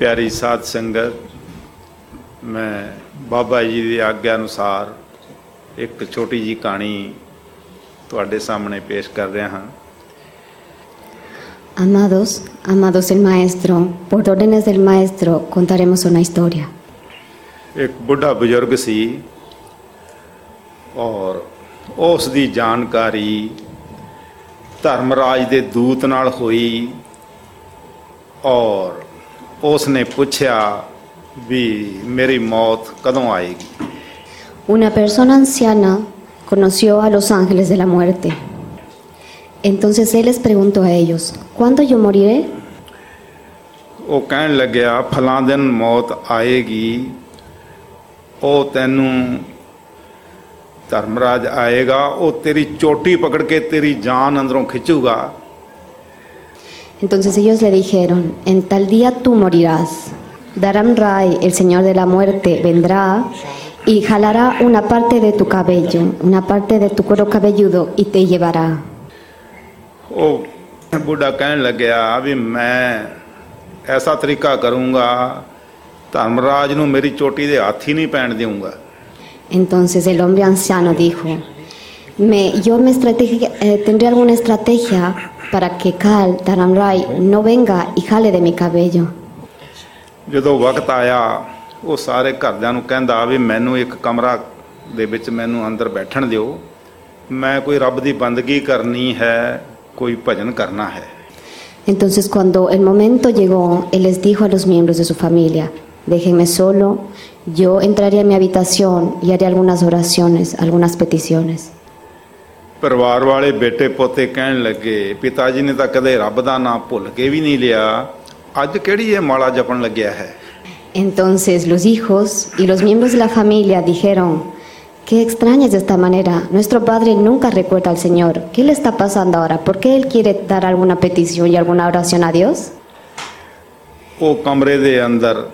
प्यारी साध संगत, मैं बाबा जी की आग्ञा अनुसार एक छोटी जी कहानी तुहाडे सामने पेश कर रहा हाँ। Amados, amados del Maestro, por órdenes del Maestro contaremos una historia. एक बुढ़ा बुजुर्ग सी और उस दी जानकारी धर्मराज दे दूत नाल होई और उसने पूछा भी मेरी मौत कदों आएगी। Una persona anciana conoció a los ángeles de la muerte. Entonces él les preguntó a ellos, ¿cuándo yo moriré? वो कहन लग्या फलां दिन मौत आएगी, ओ तैनू धर्मराज आएगा, ओ तेरी चोटी पकड़ के तेरी जान अंदरों खिंचूगा। Entonces ellos le dijeron, en tal día tú morirás. Dharam Rai, el señor de la muerte, vendrá y jalará una parte de tu cabello, una parte de tu cuero cabelludo y te llevará. ओ बुढ़ा कहन लग्या भी मैं ऐसा तरीका करूँगा, धर्मराज नू मेरी चोटी दे हाथ ही नहीं पैण दूँगा। Entonces el hombre anciano dijo, tendré alguna estrategia para que Kal, Dharam Rai, no venga y jale de mi cabello. ਜਦੋਂ ਵਕਤ ਆਇਆ ਉਹ ਸਾਰੇ ਘਰਦਿਆਂ ਨੂੰ ਕਹਿੰਦਾ ਵੀ ਮੈਨੂੰ ਇੱਕ ਕਮਰਾ ਦੇ ਵਿੱਚ ਮੈਨੂੰ ਅੰਦਰ ਬੈਠਣ ਦਿਓ, ਮੈਂ ਕੋਈ ਰੱਬ ਦੀ ਬੰਦਗੀ ਕਰਨੀ ਹੈ, ਕੋਈ ਭਜਨ ਕਰਨਾ ਹੈ। Entonces cuando el momento llegó, él les dijo a los miembros de su familia, déjenme solo, yo entraré a mi habitación y haré algunas oraciones, algunas peticiones. ਪਰਿਵਾਰ ਵਾਲੇ ਬੇਟੇ ਪੋਤੇ ਕਹਿਣ ਲੱਗੇ ਪਿਤਾ ਜੀ ਨੇ ਤਾਂ ਕਦੇ ਰੱਬ ਦਾ ਨਾਮ ਭੁੱਲ ਕੇ ਵੀ ਨਹੀਂ ਲਿਆ, ਅੱਜ ਕਿਹੜੀ ਇਹ ਮਾਲਾ ਜਪਣ ਲੱਗਿਆ ਹੈ। Entonces los hijos y los miembros de la familia dijeron, qué extraña es de esta manera, nuestro padre nunca recuerda al Señor, ¿qué le está pasando ahora? ¿Por qué él quiere dar alguna petición y alguna oración a Dios? ਉਹ ਕਮਰੇ ਦੇ ਅੰਦਰ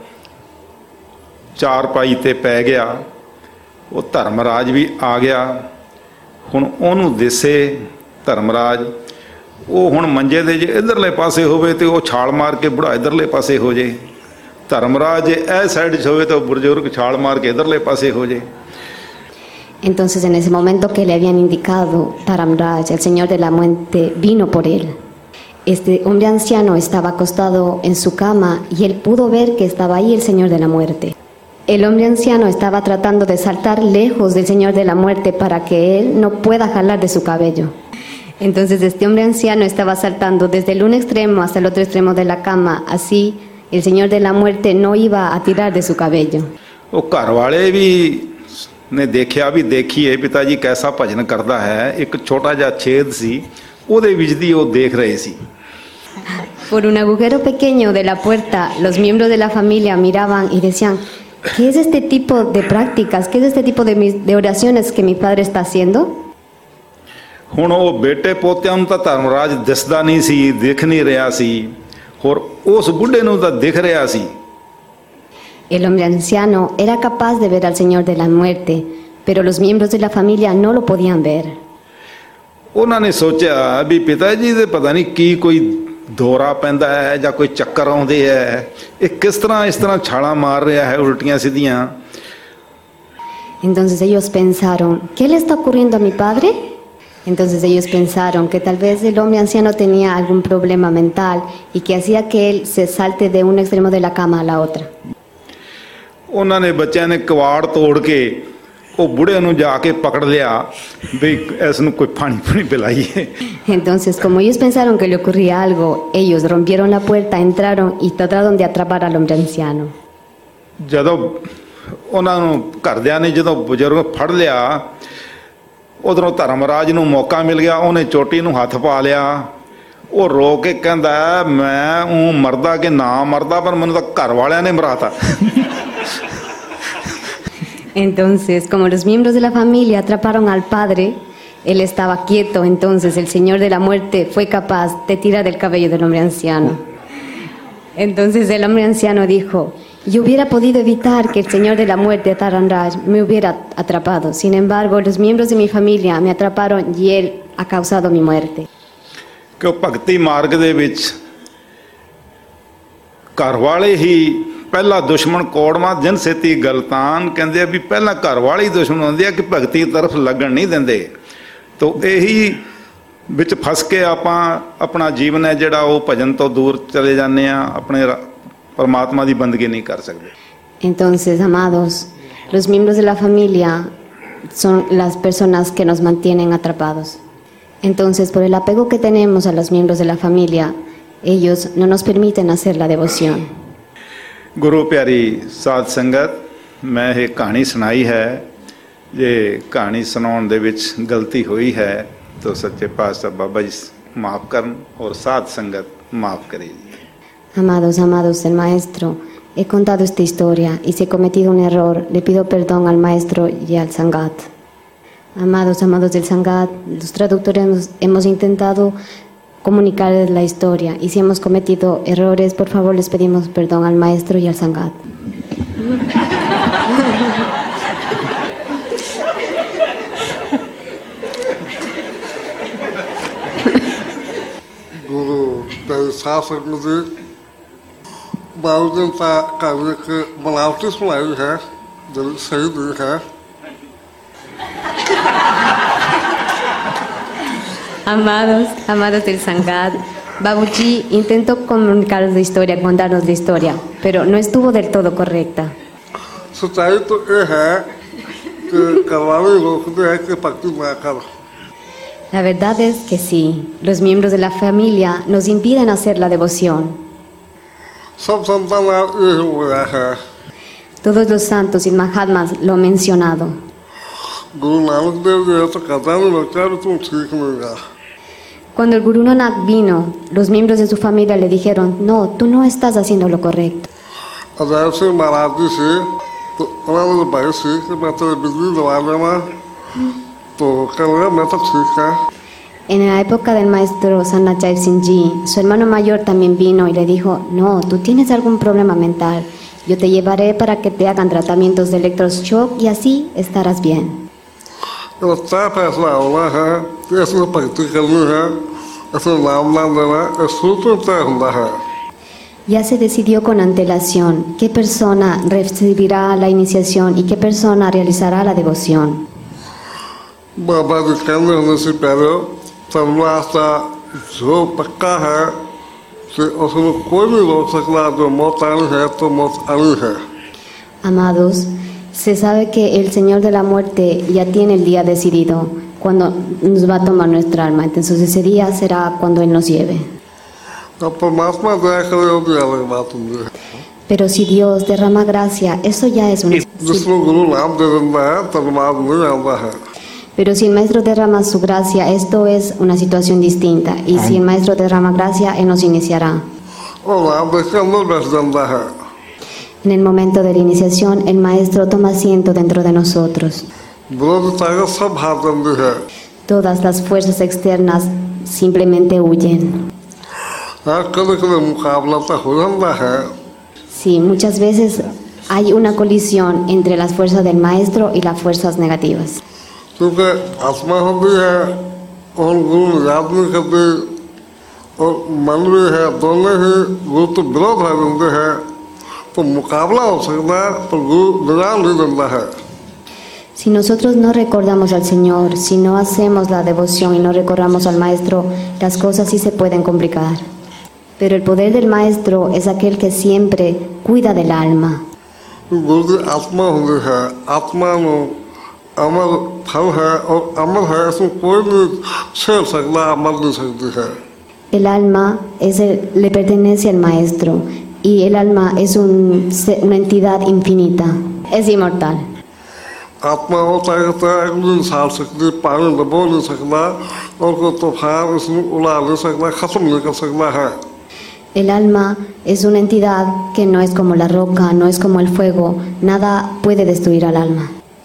ਚਾਰਪਾਈ ਤੇ ਪੈ ਗਿਆ, ਉਹ ਧਰਮਰਾਜ ਵੀ ਆ ਗਿਆ। ਹੁਣ ਉਹਨੂੰ ਦਿਸੇ ਧਰਮਰਾਜ, ਉਹ ਹੁਣ ਮੰਜੇ ਦੇ ਜੇ ਇਧਰਲੇ ਪਾਸੇ ਹੋਵੇ ਤੇ ਉਹ ਛਾਲ ਮਾਰ ਕੇ ਬੁੜਾ ਇਧਰਲੇ ਪਾਸੇ ਹੋ ਜੇ, ਧਰਮਰਾਜ ਜੇ ਇਹ ਸਾਈਡ 'ਚ ਹੋਵੇ ਤਾਂ ਬਜ਼ੁਰਗ ਛਾਲ ਮਾਰ ਕੇ ਇਧਰਲੇ ਪਾਸੇ ਹੋ ਜੇ। Entonces en ese momento que le habían indicado, Dharam Raj, el señor de la muerte, vino por él. Este hombre anciano estaba acostado en su cama y él pudo ver que estaba ahí el señor de la muerte. El hombre anciano estaba tratando de saltar lejos del señor de la muerte para que él no pueda jalar de su cabello. Entonces este hombre anciano estaba saltando desde el un extremo hasta el otro extremo de la cama, así el señor de la muerte no iba a tirar de su cabello. ਉਹ ਘਰ ਵਾਲੇ ਵੀ ਨੇ ਦੇਖਿਆ ਵੀ ਦੇਖੀਏ ਪਿਤਾ ਜੀ ਕੈਸਾ ਭਜਨ ਕਰਦਾ ਹੈ, ਇੱਕ ਛੋਟਾ ਜਿਹਾ ਛੇਦ ਸੀ ਉਹਦੇ ਵਿੱਚ ਦੀ ਉਹ ਦੇਖ ਰਹੇ ਸੀ। Por un agujero pequeño de la puerta, los miembros de la familia miraban y decían, ¿qué es este tipo de prácticas? ¿Qué es este tipo de oraciones que mi padre está haciendo? ਹੁਣ ਉਹ ਬੇਟੇ ਪੋਤਿਆਂ ਨੂੰ ਤਾਂ ਧਰਮਰਾਜ ਦਿਸਦਾ ਨਹੀਂ ਸੀ, ਦਿਖ ਨਹੀਂ ਰਿਹਾ ਸੀ, ਹੋਰ ਉਸ ਬੁੱਢੇ ਨੂੰ ਤਾਂ ਦਿਖ ਰਿਹਾ ਸੀ। El hombre anciano era capaz de ver al Señor de la muerte, pero los miembros de la familia no lo podían ver. ਉਹਨਾਂ ਨੇ ਸੋਚਿਆ ਵੀ ਪਿਤਾ ਜੀ ਦੇ ਪਤਾ ਨਹੀਂ ਕੀ ਕੋਈ ਦੌਰਾ ਪੈਂਦਾ ਹੈ ਜਾਂ ਕੋਈ ਚੱਕਰ ਆਉਂਦੇ ਹੈ, ਇਹ ਕਿਸ ਤਰ੍ਹਾਂ ਇਸ ਤਰ੍ਹਾਂ ਛਾਲਾਂ ਮਾਰ ਰਿਹਾ ਹੈ ਉਲਟੀਆਂ ਸਿੱਧੀਆਂ। Entonces ellos pensaron, ¿qué le está ocurriendo a mi padre? Entonces ellos pensaron que tal vez el hombre anciano tenía algún problema mental y que hacía que él se salte de un extremo de la cama a la otra. ਉਹਨਾਂ ਨੇ ਬੱਚਿਆਂ ਨੇ ਕਵਾੜ ਤੋੜ ਕੇ ਉਹ ਬੁੜੇ ਨੂੰ ਜਾ ਕੇ ਪਕੜ ਲਿਆ ਵੀ ਇਸ ਨੂੰ ਕੋਈ ਪਾਣੀ ਪੂਣੀ ਪਿਲਾਈਏ। Entonces como ellos pensaron que le ocurría algo, ellos rompieron la puerta, entraron y trataron de atrapar al hombre anciano. ਜਦੋਂ ਉਹਨਾਂ ਨੂੰ ਘਰਦਿਆਂ ਨੇ ਜਦੋਂ ਬਜ਼ੁਰਗ ਫੜ ਲਿਆ, ਉਧਰੋਂ ਧਰਮਰਾਜ ਨੂੰ ਮੌਕਾ ਮਿਲ ਗਿਆ, ਉਹਨੇ ਚੋਟੀ ਨੂੰ ਹੱਥ ਪਾ ਲਿਆ। ਉਹ ਰੋ ਕੇ ਕਹਿੰਦਾ ਮੈਂ ਉਹ ਮਰਦਾ ਕਿ ਨਾ ਮਰਦਾ, ਪਰ ਮੈਨੂੰ ਤਾਂ ਘਰ ਵਾਲਿਆਂ ਨੇ ਮਰਾਤਾ। Entonces, como los miembros de la familia atraparon al padre, él estaba quieto, entonces el señor de la muerte fue capaz de tirar el cabello del hombre anciano. Entonces el hombre anciano dijo, yo hubiera podido evitar que el señor de la muerte, Dharam Raj, me hubiera atrapado. Sin embargo, los miembros de mi familia me atraparon y él ha causado mi muerte. ਕਿ ਭਗਤੀ ਮਾਰਗ ਦੇ ਵਿੱਚ ਘਰ ਵਾਲੇ ਹੀ ਪਹਿਲਾ ਦੁਸ਼ਮਣ ਕੋੜਵਾ ਜਨ ਸੇਤੀ ਗਲਤਾਨ, ਕਹਿੰਦੇ ਆ ਵੀ ਪਹਿਲਾਂ ਘਰ ਵਾਲੇ ਹੀ ਦੁਸ਼ਮਣ ਹੁੰਦੇ ਆ ਕਿ ਭਗਤੀ ਤਰਫ ਲੱਗਣ ਨਹੀਂ ਦਿੰਦੇ। ਤੋ ਇਹੀ ਵਿੱਚ ਫਸ ਕੇ ਆਪਾਂ ਆਪਣਾ ਜੀਵਨ ਹੈ ਜਿਹੜਾ ਉਹ ਭਜਨ ਤੋਂ ਦੂਰ ਚਲੇ ਜਾਂਦੇ ਆ, ਆਪਣੇ ਪਰਮਾਤਮਾ ਦੀ ਬੰਦਗੀ ਨਹੀਂ ਕਰ ਸਕਦੇ। Entonces, amados, los miembros de la familia son las personas que nos mantienen atrapados. Entonces, por el apego que tenemos a los miembros de la familia, ellos no nos permiten hacer la devoción. ਗੁਰੂ ਪਿਆਰੀ ਸਾਧ ਸੰਗਤ, ਮੈਂ ਇਹ ਕਹਾਣੀ ਸੁਣਾਈ ਹੈ। ਜੇ ਕਹਾਣੀ ਸੁਣਾਉਣ ਦੇ ਵਿੱਚ ਗਲਤੀ ਹੋਈ ਹੈ ਤਾਂ ਸੱਚੇ ਪਾਤਸ਼ਾਹ ਬਾਬਾ ਜੀ ਮਾਫ ਕਰਨ ਔਰ ਸਾਧ ਸੰਗਤ ਮਾਫ ਕਰੇ ਜੀ। Amados, amados del maestro, he contado esta historia y si he cometido un error, le pido perdón al maestro y al Sangat. Amados, amados del Sangat, los traductores hemos intentado comunicarles la historia y si hemos cometido errores, por favor les pedimos perdón al maestro y al Sangat. Guru Sasak Mudi Baudin Ta Kavik Malautis Malay है दिल सही दिल है। Amados, amados del Sangat, Babuji intentó comunicarnos la historia, contarnos la historia, pero no estuvo del todo correcta. सच्चाई तो ये है कि करवाने रोकते हैं कि भक्ति ना कर। La verdad es que sí, los miembros de la familia nos impiden hacer la devoción. सब संतान ये हुआ है। Todos los santos y Mahatmas lo han mencionado. Guru नानक देव जी तो कहता नहीं लगता है तुम ठीक नहीं रहा। Cuando el Guru Nanak vino, los miembros de su familia le dijeron, no, tú no estás haciendo lo correcto. Ajay सिंह महाराज जी से तो उन्होंने भाई से कि मैं तो बिजली दवा देना तो कह रहा मैं तो ठीक है। En la época del maestro Sanachai Singh Ji, su hermano mayor también vino y le dijo, no, tú tienes algún problema mental, yo te llevaré para que te hagan tratamientos de electroshock y así estarás bien. अच्छा फैसला होना है कि इसमें भक्ति करनी है, इसमें नाम ना देना, इस सूत्र तय होता है। Ya se decidió con antelación qué persona recibirá la iniciación y qué persona realizará la devoción. बाबा जी कहने होने से पहले सर्वनाशा जो पक्का है कि उसमें कोई नहीं रोक सकता, जो मौत आनी है तो मौत आनी है। Amados, se sabe que el Señor de la muerte ya tiene el día decidido, cuando nos va a tomar nuestra alma. Entonces ese día será cuando Él nos lleve. अब परमात्मा दया करे वो भी अलग बात होती है। Pero si Dios derrama gracia, eso ya es una... जिसमें गुरु नाम दे देता है धन्यवाद नहीं आता है। Pero si el Maestro derrama su gracia, esto es una situación distinta. Y si el Maestro derrama gracia, Él nos iniciará. और नाम देख के अंदर बैठ जाता है। En el momento de la iniciación, el Maestro toma asiento dentro de nosotros. विरोधी ताकत सब हाथ बंदी है। Todas las fuerzas externas simplemente huyen. हाँ कभी कभी मुकाबला तो हो जाता है। Sí, muchas veces hay una colisión entre las fuerzas del Maestro y las fuerzas negativas. क्योंकि आत्मा होती है और गुरु याद नहीं करती और मन भी है, दोनों ही गुरु तो विरोध है बनते हैं, तो मुकाबला हो सकता है पर गुरु निजाम नहीं बनता है। Si nosotros no recordamos al Señor, si no hacemos la devoción y no recordamos al Maestro, las cosas sí se pueden complicar. Pero el poder del Maestro es aquel que siempre cuida del alma. गुरु की आत्मा होती है, आत्मा में अमर फल है और अमर है, इसमें कोई नहीं छेड़ सकता, अमर नहीं सकती है। El alma le pertenece al Maestro y el alma es una entidad infinita, es inmortal. आत्मा होता है तो एक नहीं साल सकती, पानी दबो नहीं सकता और कोई तूफान इसमें उड़ा नहीं सकता, खत्म नहीं कर सकता है। El alma es una entidad que no es como la roca, no es como el fuego, nada puede destruir al alma.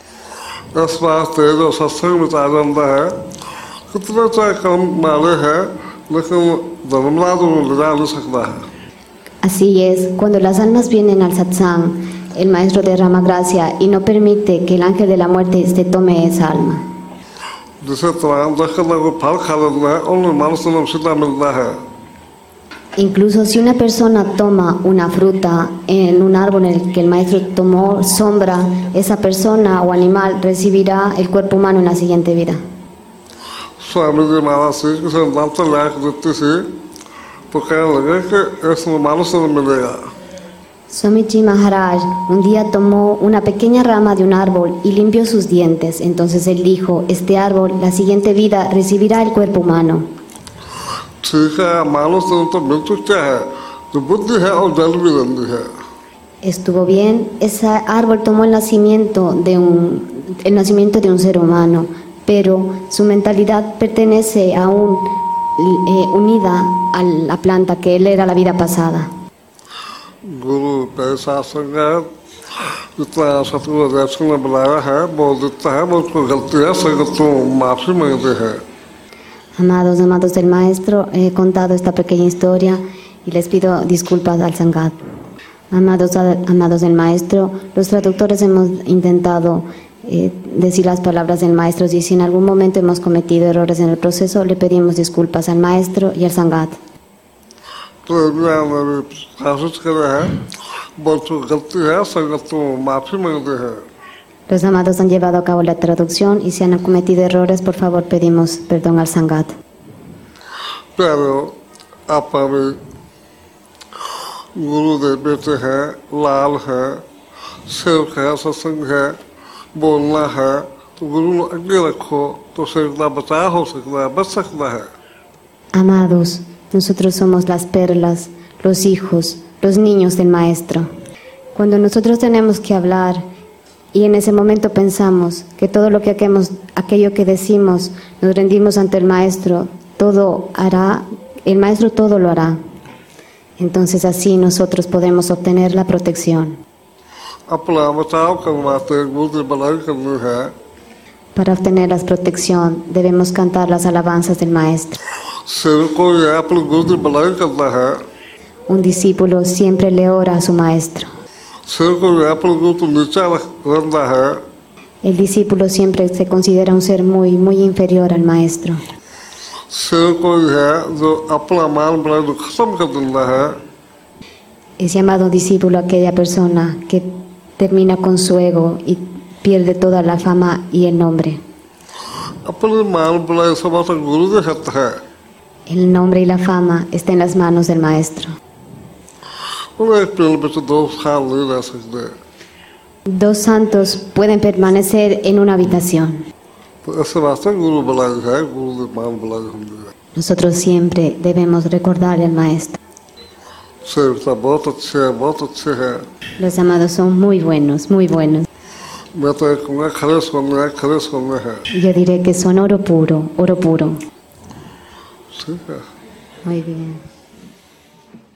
इस वास्ते जो सत्संग में आ जाता है, कितने चाहे कर्म मारे हैं, लेकिन धर्मराज ले जा नहीं सकता है। Así es, cuando las almas vienen al satsang, el Maestro derrama gracia y no permite que el ángel de la muerte se tome esa alma. जिसे तमाम दखल को फल खा लेना है, उन्हें मानस सीधा मिलता है। Incluso si una persona toma una fruta en un árbol en el que el maestro tomó sombra, esa persona o animal recibirá el cuerpo humano en la siguiente vida. Swami जी महाराज श्री कृष्ण दंत लाख देते से तो कहने लगे कि इसमें मानुष मिलेगा. Swamiji Maharaj un día tomó una pequeña rama de un árbol y limpió sus dientes. Entonces él dijo, este árbol, la siguiente vida, recibirá el cuerpo humano. ठीक है, मानुष तो मृत्यु क्या है, जो बुद्धि है और जल भी गंदी है. Estuvo bien, ese árbol tomó el nacimiento de un ser humano, pero su mentalidad pertenece aún unida a la planta que él era la vida pasada. गुरु पैसा संगत जितना सतगुरु दर्शन ने बुलाया है बोल देता है, वो उसको गलती है संगतों माफी मांगते हैं. Amados, amados del maestro, he contado esta pequeña historia y les pido disculpas al Sangat. Amados del maestro, los traductores hemos intentado decir las palabras del maestro y si en algún momento hemos cometido errores en el proceso, le pedimos disculpas al maestro y al Sangat. तो कोशिश कर रहे हैं, बहुत गलती है संगतों माफी मांगते हैं. Los amados han llevado a cabo la traducción y si han cometido errores, por favor pedimos perdón al Sangat. प्यारो आप हमें गुरु देव बेटे हैं, लाल है, सेवक है, सत्संग है, बोलना है, तो गुरु ने आगे रखो तो सेवकता बचाव हो सकता है, बच सकता है. Amados, nosotros somos las perlas, los hijos, los niños del maestro. Cuando nosotros tenemos que hablar y en ese momento pensamos que todo lo que hacemos, aquello que decimos, nos rendimos ante el maestro, todo hará, el maestro todo lo hará. Entonces así nosotros podemos obtener la protección. अपना बचाव करवाते गुरु की भलाई करनी है. Para obtener la protección debemos cantar las alabanzas del maestro. सेवक को यह अपने गुरु की भलाई करना है. Un discípulo siempre le ora a su maestro. सेवक को यह अपने गुरु को नीचा रखना है. El discípulo siempre se considera un ser muy, muy inferior al maestro. सेवक को यह जो अपना मान बनाए जो खत्म कर देना है. Es llamado discípulo aquella persona que termina con su ego y pierde toda la fama y el nombre. अपने मान बनाए समस्त गुरु के हाथ है. El nombre y la fama están en las manos del maestro. उन्हें एक पेड़ पे तो 2 साल नहीं रह सकते. Dos santos pueden permanecer en una habitación. तो ऐसे वास्ते गुरु भलाई है, गुरु की मान भलाई होती है. Nosotros siempre debemos recordarle al maestro. सेवकता बहुत अच्छे है, बहुत अच्छे है. Los amados son muy buenos, muy buenos. मैं तो एक कहूँगा खड़े सोने है. Yo diré que son oro puro, oro puro. ठीक है. Muy bien.